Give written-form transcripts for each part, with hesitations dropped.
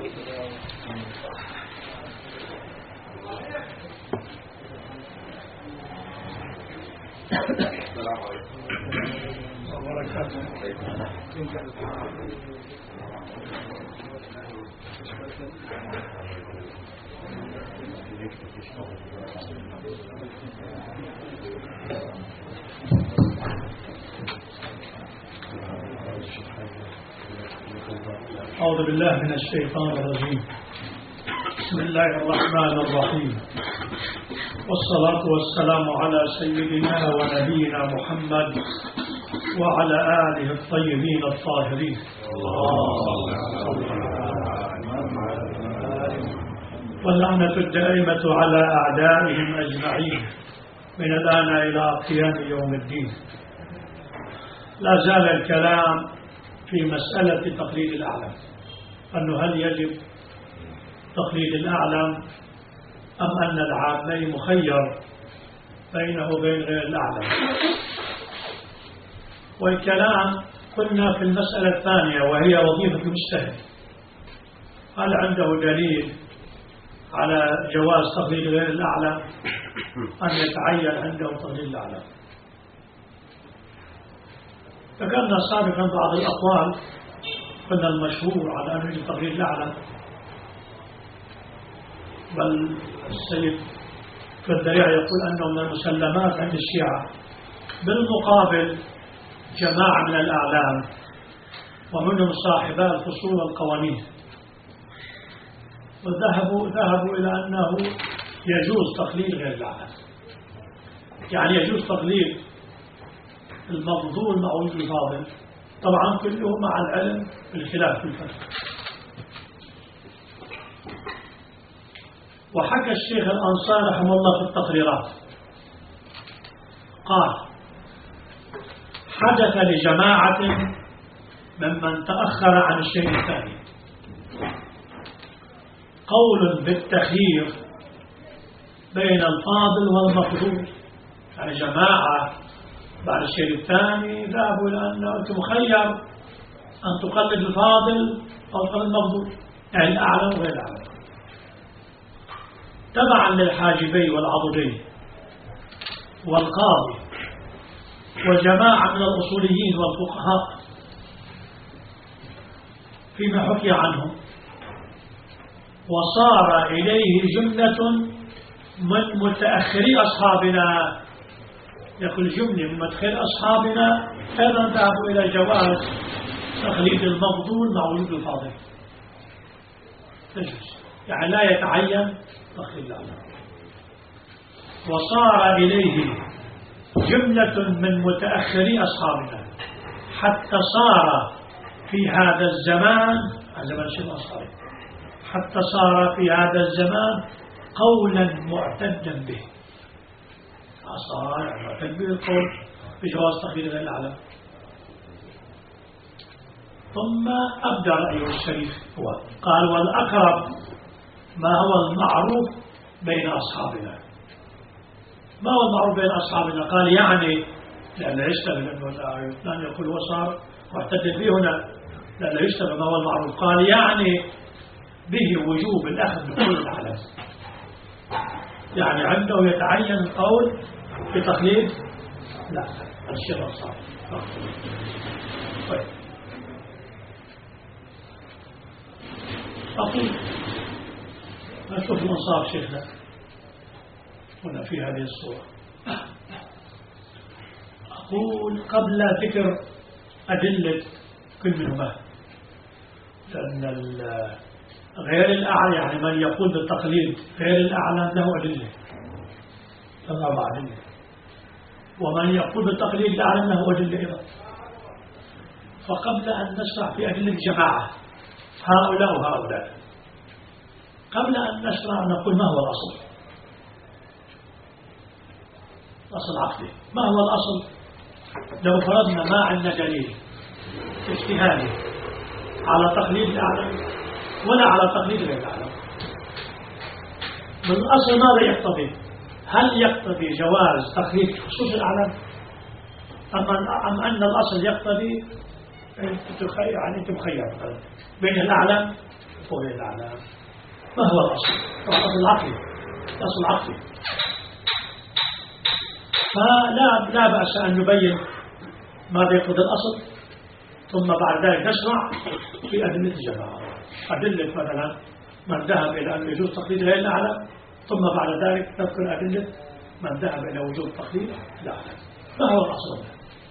أعوذ بالله من الشيطان الرجيم. بسم الله الرحمن الرحيم، والصلاة والسلام على سيدنا ونبينا محمد وعلى آله الطيبين الطاهرين. واللعنة الدائمة على أعدائهم أجمعين من الآن إلى قيام يوم الدين. لا زال الكلام في مسألة تقليد الأعلم، أنه هل يجب تقليد الأعلم أم أن العامي مخير بينه وبين غير الأعلم. والكلام قلنا في المسألة الثانية وهي وظيفة المجتهد، هل عنده دليل على جواز تقليد غير الأعلم أن يتعين عنده تقليد الأعلم. ذكرنا سابقا بعض الأقوال، قلنا المشهور على أنه يجب تقليد الأعلم، بل السيد كالدريع يقول أنه من المسلمات عند الشيعة. بالمقابل جماعة من الأعلام ومنهم صاحبا الفصول والقوانين وذهبوا إلى أنه يجوز تقليد غير الأعلام، يعني يجوز تقليد المفضول مع وجود الفاضل، طبعا كله مع العلم بالخلاف في الفرق. وحكى الشيخ الأنصاري رحمه الله في التقريرات قال: حدث لجماعة ممن تأخر عن الشيء الثاني قول بالتخيير بين الفاضل والمفضول، يعني جماعة بعد الشيء الثاني ذهبوا إلى أنه أنت مخير أن تقلد الفاضل أو تقلد المفضول، يعني الأعلم وغير الأعلم، تبعا للحاجبي والعضدي والقاضي وجماعة من الأصوليين والفقهاء فيما حكي عنهم. وصار إليه جملة من متأخري أصحابنا، يقول جملة من متأخري أصحابنا أيضا ذهبوا إلى جواز تقليد المفضول مع وجود الفاضل، يعني لا يتعين تقليد الأعلام. وصار إليه جملة من متأخري أصحابنا حتى صار في هذا الزمان، زمان الشيخ الأنصاري، حتى صار في هذا الزمان قولا معتدا به، صار معتد به القول بجواز تقليد غير الأعلام. ثم أبدأ رأيه الشريف هو قال: والأقرب ما هو المعروف بين أصحابنا. ما هو المعروف بين أصحابنا؟ قال يعني لأن يشتغل، لأنه يقول وصار معتد به هنا لأن يشتغل. ما هو المعروف؟ قال يعني به وجوب الأخذ بقول الأعلام، يعني عنده يتعين القول بتقليد لا الشيخ الأنصاري. طيب أقول نشوف الأنصار شيخنا هنا في هذه الصورة. أقول قبل ذكر أدلة كل منهما، لأن غير الأعلى يعني من يقول بالتقليد غير الأعلى له أدلة، له أربع أدلة، ومن يقول بالتقليد الأعلى له أدلة أيضا. فقبل أن نشرح في أدلة الجماعة هؤلاء وهؤلاء، قبل أن نشرح نقول ما هو الأصل، أصل عقلي. ما هو الأصل؟ لو فرضنا ما عندنا دليل اجتهادي على تقليد الأعلم ولا على تقليد غير الأعلم، من الأصل ماذا يقتضي؟ هل يقتضي جواز تقليد خصوص الأعلم أم أن الأصل يقتضي يعني أنت مخير بين الأعلم فوق الأعلام. ما هو الأصل؟ هو الأصل العقلي، الأصل العقلي. فلا بأس أن نبين ماذا يقصد الأصل، ثم بعد ذلك نشرع في أدلة الجماعة. أدلة مثلا من ذهب إلى أن يجوز تقليد غير الأعلام، ثم بعد ذلك نذكر أدلة من ذهب إلى وجوب تقليد الأعلام. ما هو الأصل؟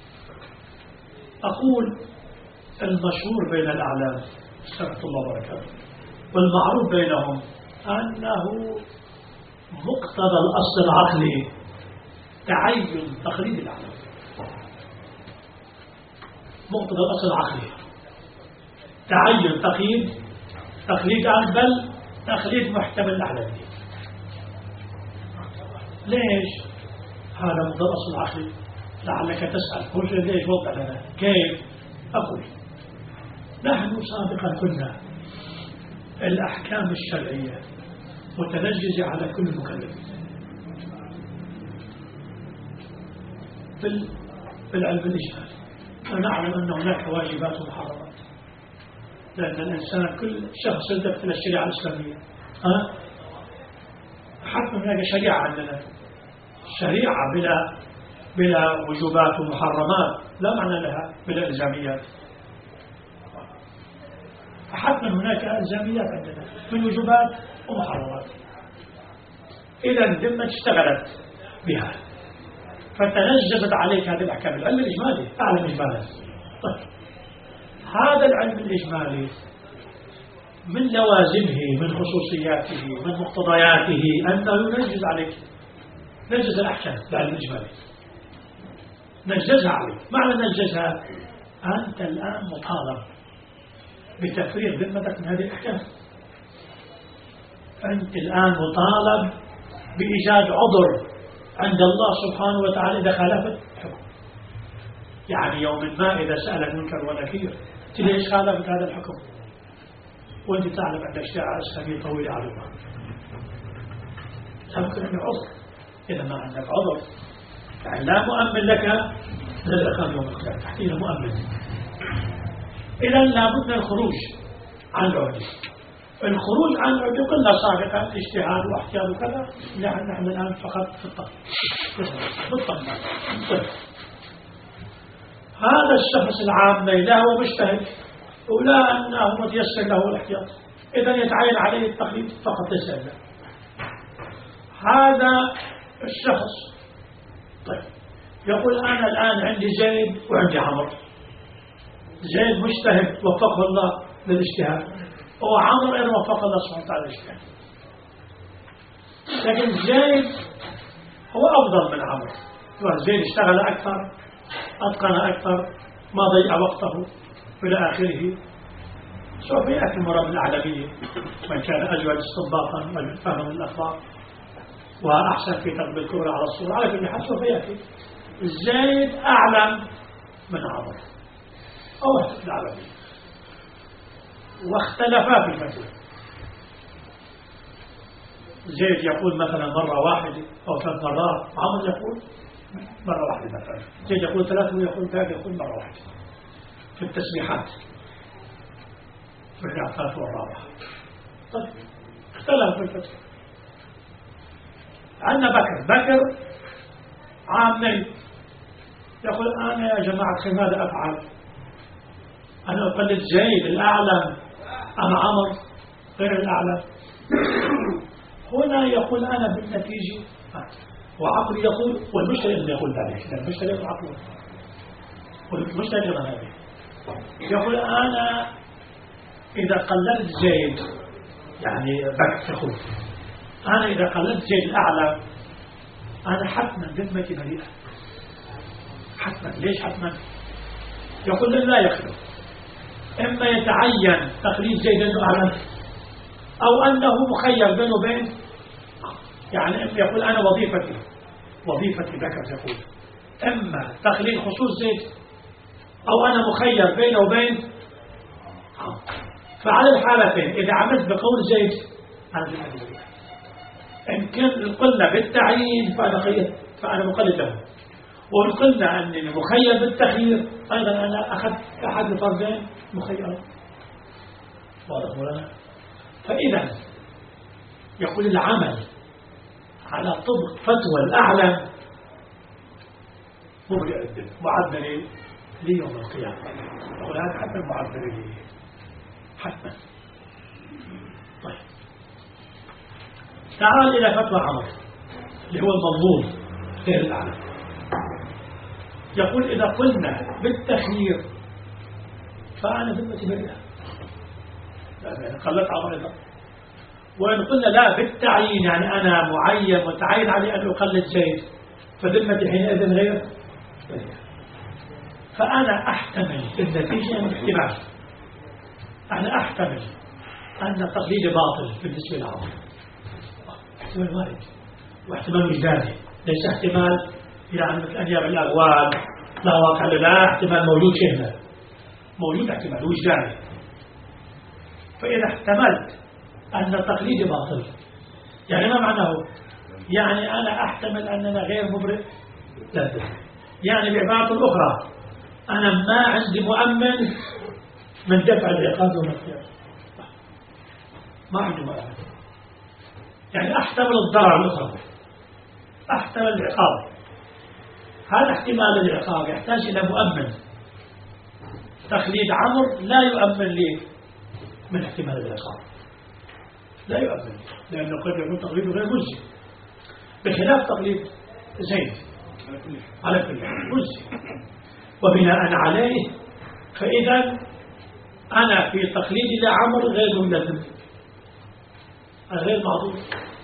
أقول المشهور بين الأعلام استغفر الله وبركاته والمعروف بينهم أنه مقتضى الأصل العقلي تعين تقليد الأعلام. مقتضى الأصل العقلي تعين تقليد بل تقليد محتمل الأعلامية. ليش؟ هذا مقتضى الأصل العقلي. لعلك تسأل قلت ليش وضع لنا كيف؟ أقول نحن سابقا كنا الأحكام الشرعية متنجزة على كل مكلف بالعلم الإجمالي، ونعلم أن هناك واجبات ومحرمات، لأن الإنسان كل شخص يلتفت إلى الشريعة الإسلامية حتى هناك شريعة عندنا، شريعة بلا وجوبات ومحرمات لا معنى لها، بلا إلزاميات. حتى هناك إلزاميات عندنا من وجوبات ومحرمات. إذا ذمة اشتغلت بها فتنجزت عليك هذه الأحكام. العلم الإجمالي أعلم إجمالا. طيب هذا العلم الإجمالي من لوازمه من خصوصياته من مقتضياته أنه ينجز عليك، نجز الأحكام. العلم الإجمالي نجزها عليك. معنى نجزها أنت الآن مطالب بتفريغ ذمتك من هذه الأحكام. أنت الآن مطالب بإيجاد عذر عند الله سبحانه وتعالى إذا خالفت الحكم. يعني يوم ما إذا سألك منكر ونكير ليش خالفت هذا الحكم وأنت تعلم عندك شريعة إسلامية طويلة على الله، يمكن أن عذر. إذا ما عندك عذر يعني لا مؤمن لك من العقاب يوم القيامة، تحتيها مؤمن. إذا لابد من الخروج عن العهد. الخروج عن العهد قلنا سابقا اجتهاد واحتياط وكذا، نحن الآن فقط في الطب. هذا الشخص العام لا هو مجتهد ولا أنه متيسر له الاحتياط، إذا يتعين عليه التقليد فقط ليس له. هذا الشخص طيب يقول أنا الآن عندي زيد وعندي عمر. زيد مجتهد وفقه الله للاجتهاد، وعمر إن وفق الله سبحانه وتعالى للاجتهاد، لكن زيد هو أفضل من عمر. زيد اشتغل أكثر، أتقن أكثر، ما ضيع وقته إلى آخره. سوف يأتي المرض الأعلامية من كان أجود استنباطا وأجود فهما للأخبار وأحسن في تطبيق الكبرى على الصورة. على كل حال سوف يأتي. زيد أعلم من عمر أو وحدة العالمية، واختلفا في الفتوى. زيد يقول مثلا مرة واحدة أو 3 مرات، عمر يقول مرة واحدة مثلا، زيد يقول 3 ويقول 3 يقول مرة واحدة في التسبيحات في الركعات والرابعة. طيب اختلف في الفتوى. عندنا بكر عامي يقول أنا يا جماعة ماذا أفعل؟ أنا أقلد زيد الأعلم أم عمر غير الأعلم؟ هنا يقول أنا بالنتيجة، وعقلي يقول، والمشتري أنه يقول ذلك، لأن المشتري يقول عقله، والمشتري يقول هذا يقول أنا إذا قلدت زيد يعني بكر يقول أنا إذا قلدت زيد الأعلم أنا حتما ذمتي بريئة. حتما. ليش حتما؟ يقول لا يخلو، إما يتعين تقليد زيد أنه أعلم أو أنه مخير بينه وبين، يعني إما يقول أنا وظيفتي بكر يقول إما تقليد خصوص زيد أو أنا مخير بينه وبين. فعلى الحالتين إذا عملت بقول زيد أنا بالأدلة، إن كان قلنا بالتعيين فأنا مقلد له، وإن قلنا أنني مخير بالتخيير أيضا أنا أخذت أحد الفرزين مخيرا. واضح مولانا؟ فإذا يقول العمل على طبق فتوى الأعلم مبرئ الذمة معذر لي يوم القيامة. يقول هذا حتى معذر لي حتما. طيب تعال إلى فتوى عمر اللي هو المضمون غير الأعلم. يقول إذا قلنا بالتخيير فأنا ذمتي بريئة، يعني قلت عمر إذا. وإن قلنا لا بالتعيين يعني أنا معين متعين علي أن أقلد زيد فذمتي حينئذ غير بريئة. فأنا أحتمل في النتيجة من احتمال، أنا أحتمل أن تقليدي باطل بالنسبة لعمر، احتمال وارد واحتمال وجداني، ليس احتمال يعني مثل أن يعمل الأغوال لا واقع لا، احتمال موجود شهنا موجود احتمال وجداني. فإذا احتملت أن تقليدي باطل يعني ما معناه؟ يعني أنا أحتمل أننا غير مبرئ لا، يعني بعبارة أخرى أنا ما عندي مؤمن من دفع العقاب والمغفرة، ما عندي مؤمن، يعني أحتمل الضرر الأخرى، أحتمل العقاب. هذا احتمال العقاب يحتاج إلى مؤمن. تقليد عمر لا يؤمن لي من احتمال العقاب، لا يؤمن، لأنه قد يكون تقليده غير مجزي، بخلاف تقليد زيد على كل حال مجزي. وبناء عليه فإذا أنا في تقليدي لعمر غير ملزم، غير معذور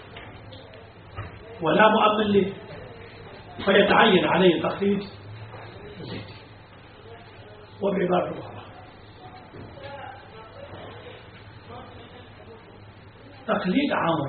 ولا مؤمن لي، فيتعين عليه تقليد زيد. وبعبارة أخرى تقليد عمر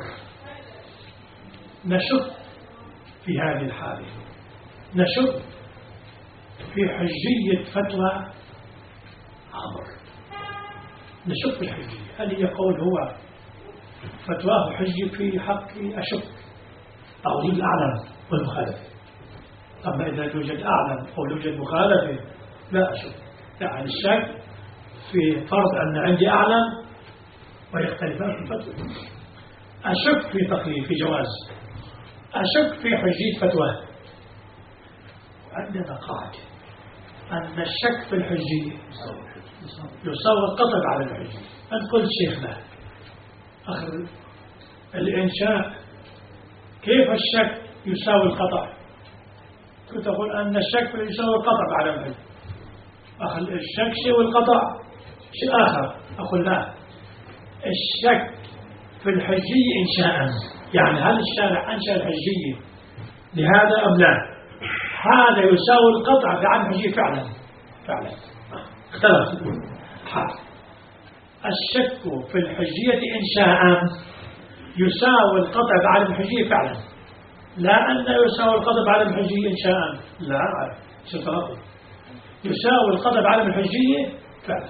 نشك في هذه الحالة، نشك في حجية فتوى عمر، نشك في الحجية. هل هي قول هو فتواه حجي في حق أشك أو وجود الأعلم والمخالف؟ أما إذا يوجد أعلم أو يوجد مخالفة لا أشك، يعني الشك في فرض أن عندي أعلم ويختلفان في الفتوى. أشك في تقليد في جواز، أشك في حجية فتواه. عندنا قاعدة أن الشك في الحجية يساوي القطع على الحجية. أن قلت شيخنا آخر الإنشاء كيف الشك يساوي القطع؟ كنت أقول أن الشك يساوي القطع على الحجية. أخر الشك شيء والقطع شيء آخر. أقول لا، الشك في الحجية إنشاء، يعني هل الشارع أنشأ الحجية لهذا أم لا؟ هذا يساوي القطع بعد الحجية فعلا اختلف حال. الشك في الحجية إنشاء يساوي القطع بعد الحجية فعلا، لا أن يساوي القطع بعد الحجية إنشاء، لا سترقب يساوي القطع بعد الحجية فعلا.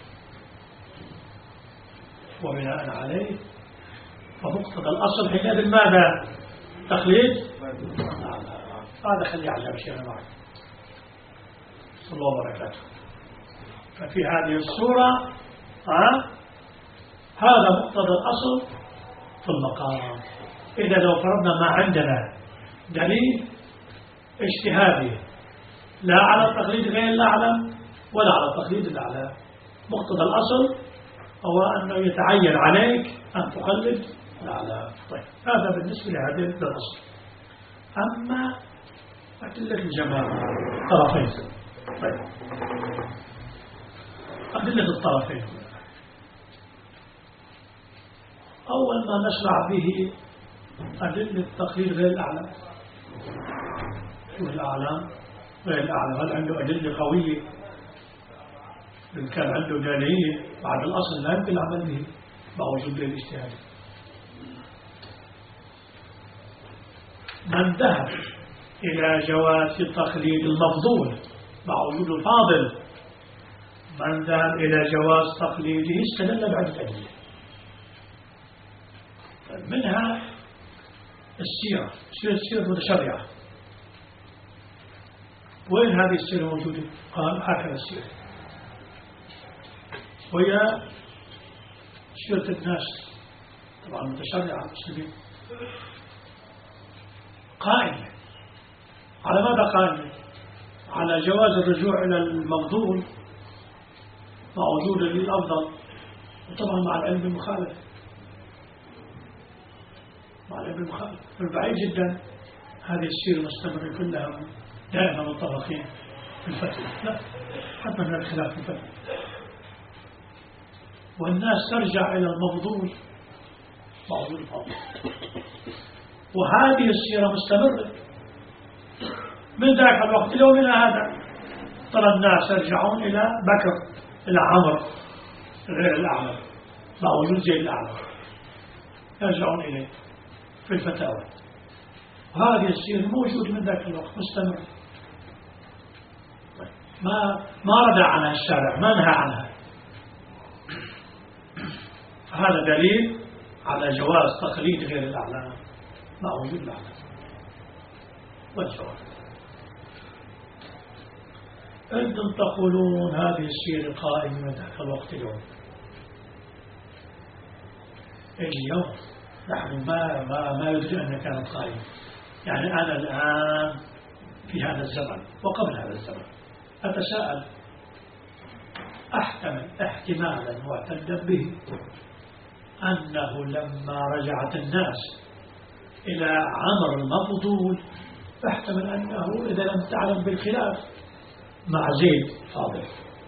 وبناء عليه فمقتضى الأصل حينئذ ماذا؟ تقليد. هذا خلي على بشيء معك صلى الله وبركاته. ففي هذه الصورة هذا مقتضى الأصل في المقام. إذا لو فرضنا ما عندنا دليل اجتهادي لا على تقليد غير الأعلم ولا على تقليد الأعلم، مقتضى الأصل هو أنه يتعين عليك أن تقلد الأعلم. طيب هذا بالنسبة لهذه الأصل. أما أدلة الجماعة طرفين. طيب أدلة الطرفين، أول ما نشرع به أدلة تقليد غير الأعلم. شو الأعلم غير الأعلم؟ هل عنده أدلة قوية؟ إن كان عنده دليل بعد الأصل لا يمكن العمل به مع وجود الاجتهاد. من ذهب إلى جواز تقليد المفضول مع وجود الفاضل، من ذهب إلى جواز تقليده استدل بعدة أدلة، منها السيرة، سيرة متشرعة. وين هذه السيرة موجودة؟ قال هكذا السيرة، وهي سيرة الناس طبعا متشرع المسلمين قائمة على ماذا قائمة؟ على جواز الرجوع إلى المفضول مع وجود الأفضل، وطبعا مع العلم المخالف، مع العلم المخالف. البعيد جدا هذه السيرة مستمرة كلها دائما متفقين في الفتوى، لا حتى من الخلاف في الفتوى، والناس ترجع إلى المفضول مع وجود الأفضل. وهذه السيرة مستمرة من ذاك الوقت ليومنا هذا. ترى الناس يرجعون إلى بكر، إلى عمر غير الأعمى مع وجود زيد الأعمى، يرجعون إليه في الفتاوى. وهذه السيرة موجودة من ذاك الوقت مستمر، ما ردع عنها الشارع، ما نهى عنها. هذا دليل على جواز تقليد غير الأعلام مع وجود الأعلام. والجواب أنتم تقولون هذه السيرة قائمة من ذاك الوقت اليوم نحن ما يدري أنها كانت قائمة. يعني أنا الآن في هذا الزمن وقبل هذا الزمن أتساءل، أحتمل احتمالا معتدا به أنه لما رجعت الناس إلى عمر المفضول احتمل أنه إذا لم تعلم بالخلاف مع زيد فاضل.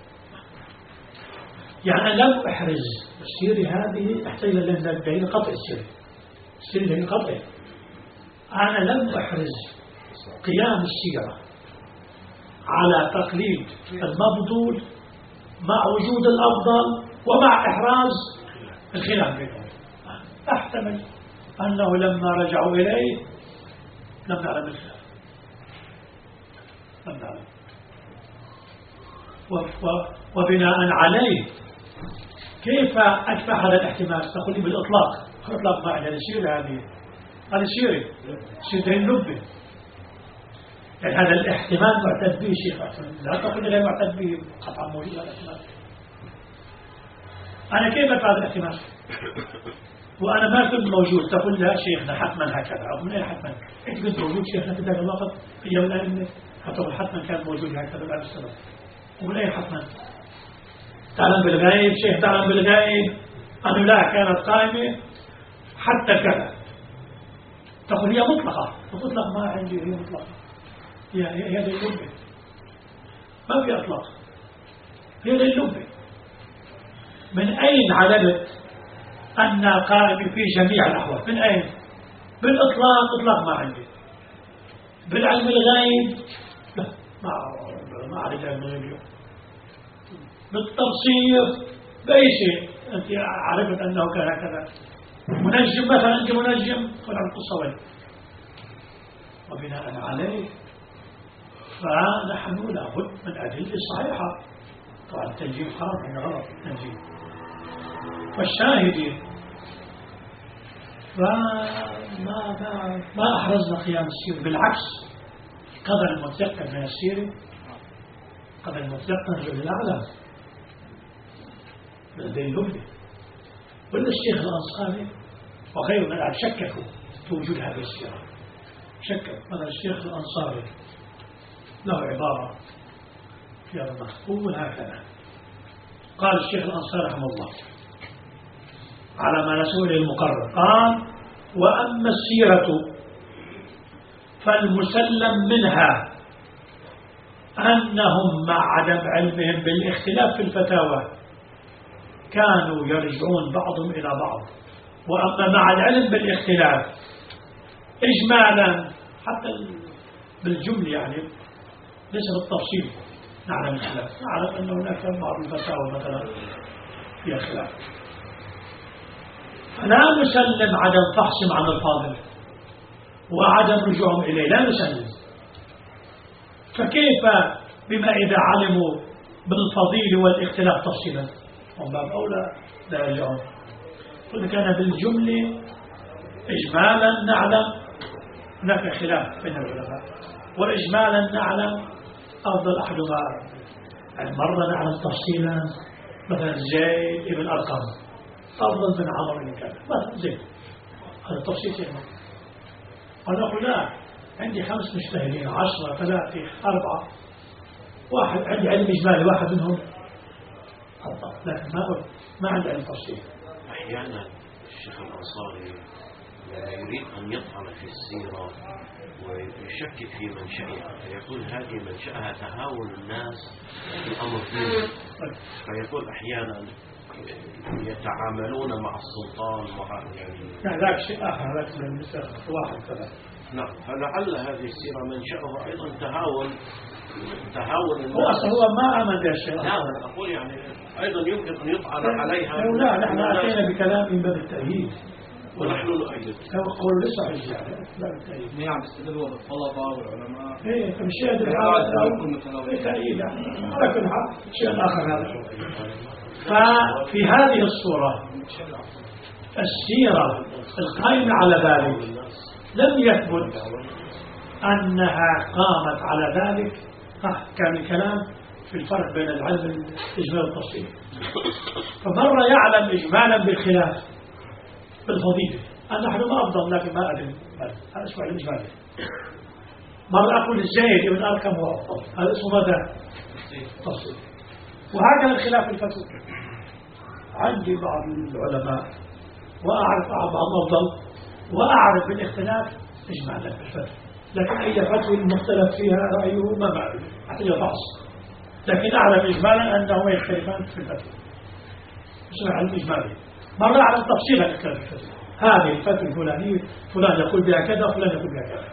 يعني لم أحرز السيرة هذه، أحتاج إلى دليل قطع السيرة دليل قطع. أنا لم أحرز قيام السيرة على تقليد المفضول مع وجود الأفضل ومع إحراز الخلاف بينهم. أحتمل أنه لما رجعوا إليه لم نعلم الخلاف، لم نعلم. وبناء عليه كيف أدفع هذا الاحتمال؟ تقول لي بالإطلاق. الإطلاق ما عندنا سيرة، هذه سيرة اللبة. يعني هذا الاحتمال معتد به شيخ، لا تقول لي غير معتد به قطعا موجود هذا الاحتمال. أنا كيف أدفع هذا الاحتمال وأنا ما كنت موجود؟ تقول لها شيخنا حتما هكذا. أو من أين حتما؟ أنت كنت موجود شيخنا في ذاك الوقت في يوم الأئمة؟ هتقول حتما كان موجود هكذا بعد السنة. ومن أين حتما؟ تعلم بالغيب شيخ، تعلم بالغيب أنه لا كانت قائمة حتى كذا. تقول هي مطلقة، مطلق ما عندي، هي مطلقة، هي لللبة، ما في أطلاق، هي لللبة. من أين علمت أن قائمة في جميع الأحوال؟ من أين؟ بالإطلاق إطلاق ما عندي. بالعلم الغيب لا، ما أعرف علم الغيب اليوم. بالتبصير بأي شيء أنت عرفت أنه كان هكذا. منجم مثلا، أنت منجم قل عن القصة وين. وبناء عليه فنحن لابد من أدلة صحيحة. طبعا التنجيم خلاص من غلط التنجيم. والشاهدين ما أحرزنا قيام السيرة، بالعكس قدر المتيقن من السيرة، قدر المتيقن رجل الأعلم لديه اللبة. ولا الشيخ الأنصاري وغيره من الأعلام شككوا في وجود هذه السيرة، شكك. مثلا الشيخ الأنصاري له عبارة في هذا المكتوب هكذا. قال الشيخ الأنصاري رحمه الله على ما نسوه المقرر، قال: وأما السيرة فالمسلم منها أنهم مع عدم علمهم بالاختلاف في الفتاوى كانوا يرجعون بعضهم إلى بعض. وأما مع العلم بالاختلاف إجمالا حتى بالجمل، يعني ليس بالتفصيل، نعلم الخلاف، نعلم أن هناك بعض الفتاوى مثلا فيها خلاف، فلا نسلم عدم فحصهم عن الفاضل وعدم رجوعهم إليه، لا نسلم. فكيف بما إذا علموا بالفضيل والاختلاف تفصيلا؟ هم باب أولى لا يرجعون. قلنا كان بالجملة إجمالا نعلم هناك خلاف بين العلماء، وإجمالا نعلم أفضل أحدهما. يعني مرة نعلم تفصيلا مثلا زيد ابن أرقم، أفضل من عمر بن كذا مثلا زين، هذا تفصيل شيء. ونقول لا، عندي 5 مجتهدين 10 3 4 واحد عندي علم إجمالي واحد منهم أفضل، لكن ما عندي علم تفصيل. أحيانا الشيخ الأنصاري لما يريد أن يطعن في السيرة ويشكك في منشأها فيقول هذه منشأها تهاون الناس في الأمر فيه، فيقول أحيانا يتعاملون مع السلطان مع يعني ذاك شيء آخر، ذاك من المسألة واحد ثلاثة. نعم، فلعل هذه السيرة منشأها أيضا تهاون هو أصلا هو ما آمن بها الشيء. لا أنا أقول يعني أيضا يمكن أن يطعن عليها. لا نحن أتينا بكلام من باب التأييد ونحن نؤيد. قول ليس حجة باب التأييد. نعم استدلوا بالطلبة والعلماء. إيه فالشيء هذا تأييد على كل حال شيء آخر هذا. ففي هذه الصورة السيرة القائمة على ذلك لم يثبت أنها قامت على ذلك. كان الكلام في الفرق بين العلم الإجمال والتفصيل، فمرة يعلم إجمالا بالخلاف بالفضيلة أن نحن ما أفضل لكن ما أدري هذا اسمه علم إجمالي. مرة أقول زيد بن أرقم هو أفضل، هذا اسمه ماذا؟ تفصيل. وهكذا الخلاف في الفتوى. عندي بعض العلماء وأعرف بعض أفضل وأعرف بالاختلاف إجمالا في الفتوى، لكن أي فتوى مختلف فيها رأيه ما معلوم حتى يفحص، لكن أعلم إجمالا أنهما يختلفان في الفتوى. اسمه علم إجمالي. مرة أعلم تفصيلا الكلام في الفتوى، هذه الفتوى الفلانية فلان يقول بها كذا وفلان يقول بها كذا.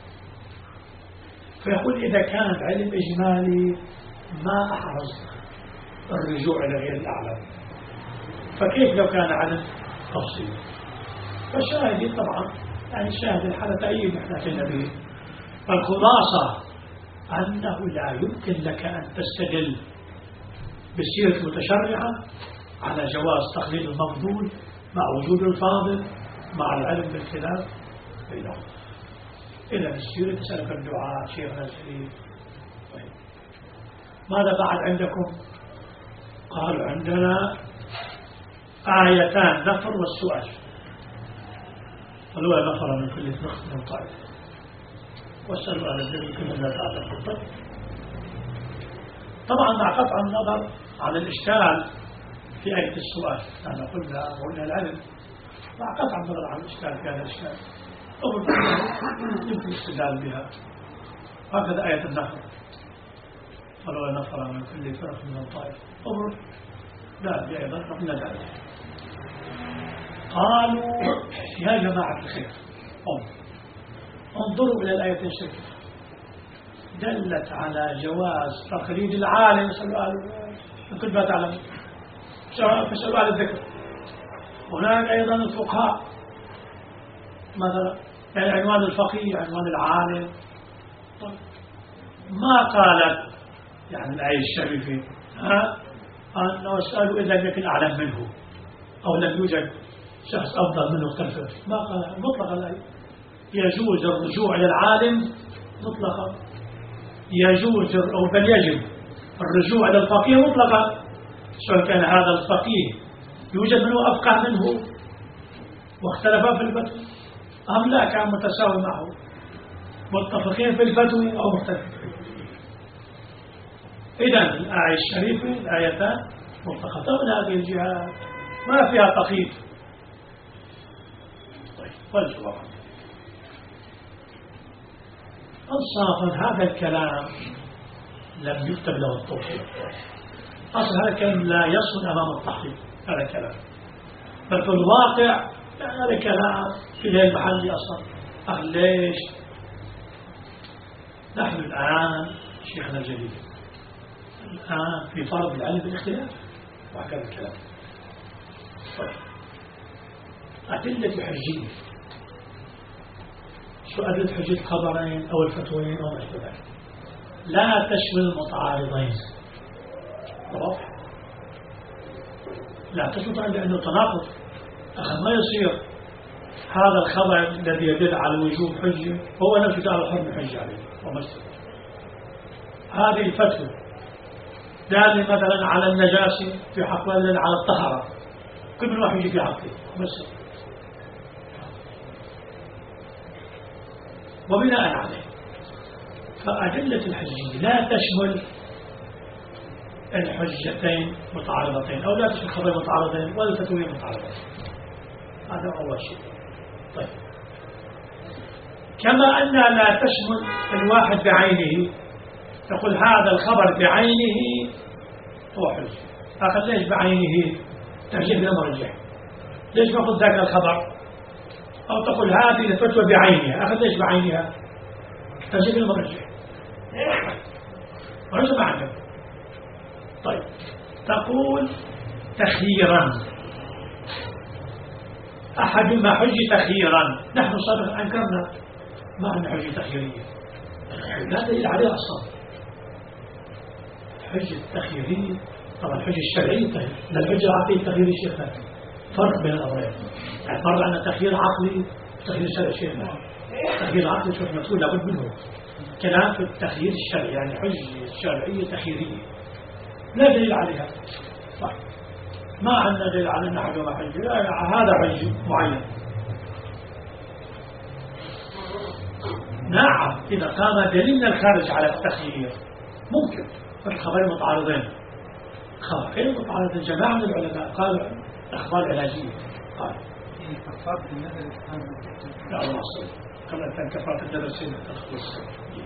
فيقول إذا كانت علم إجمالي ما أحرز الرجوع إلى غير الأعلم، فكيف لو كان علم تفصيل؟ فالشاهد طبعا يعني الشاهد الحالة تأييد نحن أتينا به. فالخلاصة أنه لا يمكن لك أن تستدل بالسيرة المتشرعة على جواز تقليد المفضول مع وجود الفاضل مع العلم بالخلاف بينهم. إذا السيرة تسألك الدعاء شيخنا الكريم. طيب ماذا بعد عندكم؟ قالوا عندنا آيتان نفر والسؤال. قالوا نفر من كل فرقة من طائفة واسألوا على الذكر كل لا تعلم. طبعا مع قطع النظر عن الإشكال في آية السؤال، لأن قلنا العلم مع قطع النظر عن الإشكال في هذا الإشكال يمكن الاستدلال بها. هكذا آية النفر قالوا نفر من كل فرقة من طائفة لا دي أيضا قبل ذلك. قالوا يا جماعة الخير انظروا إلى الآية الشريفة دلت على جواز تقليد العالم سؤال من كل ما تعلم فسألوا على الذكر. هناك أيضا الفقهاء مثلا يعني عنوان الفقيه عنوان العالم. ما قالت يعني الآية الشريفة أنه اسألوا إذا لم يكن أعلم منه أو لم يوجد شخص أفضل منه اختلفت. ما قال مطلقا الآية يجوز الرجوع إلى العالم مطلقا، يجوز أو بل يجب الرجوع إلى الفقيه مطلقا، سواء كان هذا الفقيه يوجد منه أفقه منه واختلفا في الفتوى أم لا كان متساوي معه متفقين في الفتوى أو مختلفين. إذن الآية الشريفة الآيتان مطلقة من هذه الجهات ما فيها تقييد. طيب والجواب انصافا هذا الكلام لم يكتب له التوصيل. أصل هذا الكلام لا يصل أمام التحقيق. هذا الكلام بل في الواقع هذا الكلام في ذي المحل أصلا. ليش نحن الآن شيخنا الجديد الآن في فرض العلم بالاختلاف وهكذا الكلام. طيب أدلة حجية شو أدلة حجية الخبرين أو الفتوين أو ما ذلك لا تشمل المتعارضين. واضح لا تشمل لأنه تناقض. ما يصير هذا الخبر الذي يدل على وجوب حجة هو نفسه على حرم حجة عليه ومسجد. هذه الفتوى دال مثلا على النجاسة في حق على الطهارة كل من واحد يجي في عقله بس. وبناء عليه فأدلة الحجية لا تشمل الحجتين متعارضتين، أو لا تشمل خبرين متعارضين ولا الفتويين متعارضين. هذا أول شيء. طيب، كما أنها لا تشمل الواحد بعينه، تقول هذا الخبر بعينه هو حجة، أخذ ليش بعينه؟ ترجيح للمرجح. ليش نأخذ ذاك الخبر؟ أو تقول هذه الفتوى بعينها، أخذ ليش بعينها؟ ترجيح للمرجح. وليس ما عندك. طيب، تقول تخييرا، أحدهما حجة تخييرا، نحن سابقا أنكرنا ما عندنا حجة تخييرية، لا دليل عليها أصلا. الحجة التخييرية طبعا الحجة الشرعية تخيير، لا الحجة العقلية التخييرية شيء ثاني، فرق بين الأمرين. يعني فرق عن تخيير عقلي وتخيير شرعي شيء ثاني. التخيير العقلي شوف مسؤول لابد منه، كلام في التخيير الشرعي يعني حجة شرعية تخييرية لا دليل عليها. صح، ما عندنا دليل على أن أحدهما حجة، هذا حجة معين. نعم، إذا قام دليلنا الخارج على التخيير ممكن، الخبرين متعارضين، خبرين متعارضين. جماعة من العلماء قالوا أخبار علاجية، قال كفارة النذر لا الله أصلا قبل أن كفارة النذر سنة الخلص.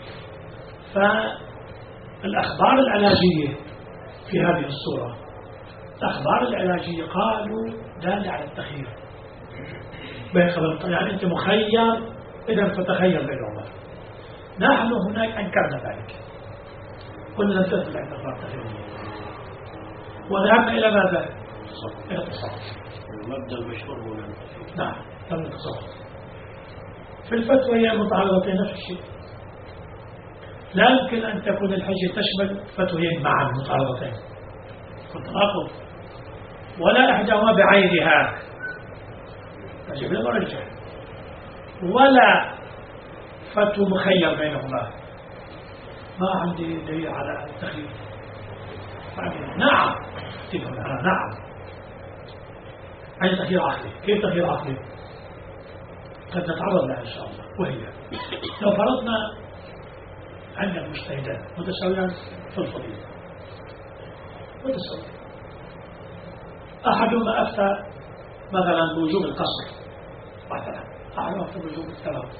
فالأخبار العلاجية في هذه الصورة، الأخبار العلاجية قالوا دالة على التخيير بين خبر، يعني أنت مخير إذا فتخير بينهما. نحن هناك أنكرنا ذلك، قلنا لم تثبت عند أخبار التخييرية، وذهبنا إلى ماذا؟ إلى التصرف. المبدأ المشهور هنا. نعم، لم التصرف. في الفتوى هي متعارضتين نفس الشيء، لا يمكن أن تكون الحجة تشمل فتويين معا متعارضتين كالتناقض، ولا إحداهما بعينها تجب للمرجح، ولا فتوى مخير بينهما. ما عندي دليل على التخيير. نعم، نعم، أي تخيير عقلي. كيف تخيير عقلي؟ قد نتعرض لها إن شاء الله. وهي لو فرضنا عندنا مجتهدان متساويان في الفضيلة، متساويان، أحدهما أفتى مثلا بوجوب القصر، مثلا أحدهما أفتى بوجوب التلاوة.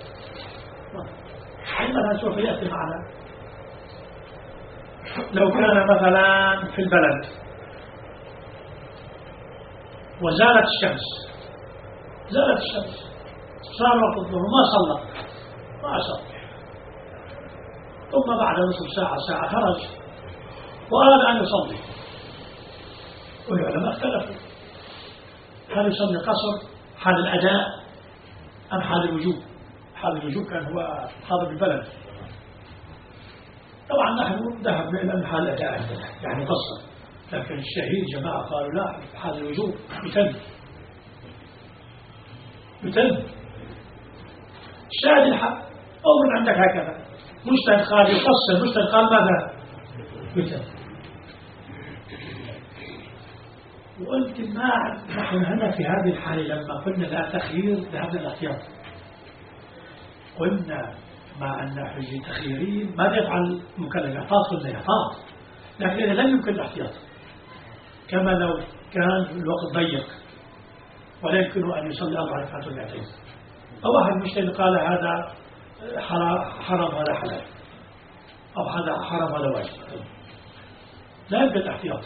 مثلا سوف يأتي معنا لو كان مثلا في البلد وزالت الشمس، زالت الشمس، صار وقت الظهر ما صلى، ما صلى، ثم بعد نصف ساعة ساعة خرج وأراد أن يصلي، والعلماء اختلفوا هل يصلي قصر حال الأداء أم حال الوجوب. حال الوجوب كان هو حاضر البلد، طبعا نحن ذهبنا إلى حال الأداء يعني قصر، لكن الشهيد جماعة قالوا لا، حال الوجوب يتم. الشاهد الحق أو من عندك هكذا، مجتهد قال يقصر، مجتهد قال ماذا؟ يتم. وقلت ما نحن هنا في هذه الحالة لما قلنا لا تخيير ذهبنا الاحتياط، قلنا مع أن حجة تخييرين ماذا يفعل المكلف؟ يحتاط، قلنا يحتاط، لكن إذا لم يمكن الاحتياط، كما لو كان الوقت ضيق ولا يمكن أن يصلي 4 ركعات و200، أو واحد مجتهد قال هذا حرام هذا حلال، أو هذا حرام هذا واجب، لا يمكن الاحتياط.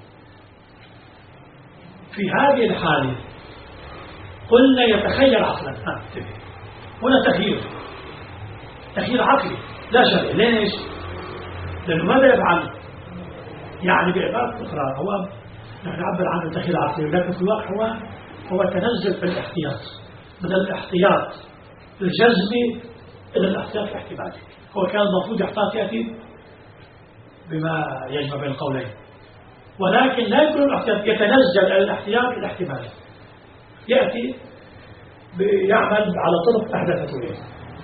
في هذه الحالة قلنا يتخير عقلا. هنا تخيير عقلي لا شرعي. ليش؟ لأنه ماذا يفعل؟ يعني بعبارة أخرى هو نحن نعبر عنه تخيير عقلي، ولكن في الواقع هو تنزل في الاحتياط من الاحتياط الجزمي إلى الاحتياط الاحتمالي. هو كان المفروض يحتاط يأتي بما يجمع بين القولين، ولكن لا يكون الاحتياط يتنزل إلى الاحتياط الاحتمالي، يأتي يعمل على طرق أحدثته إليه،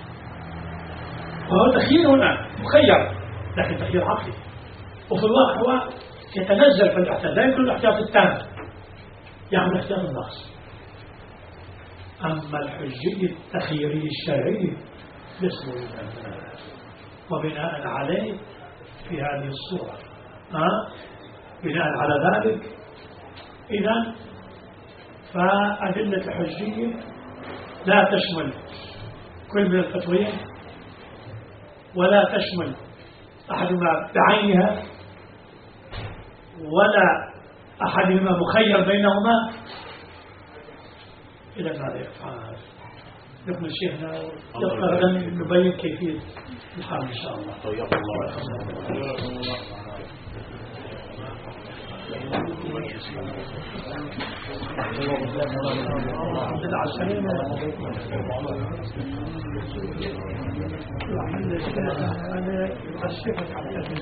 وهو تخيير هنا مخير لكن تخيير عقلي، وفي الواقع هو يتنزل في الاحتياط، لا يكون الاحتياط التام، يعني اختيار النقص. أما الحجي التخييري الشرعي ليس موجودا، وبناء عليه في هذه الصورة بناء على ذلك إذن فأدلة الحجية لا تشمل كل من الفتوين، ولا تشمل أحدهما بعينها، ولا أحدهما مخير بينهما. إلى ماذا يفعل؟ نكمل شيخنا يبقى غدا نبين كيفية الحال إن شاء الله. طيب الله.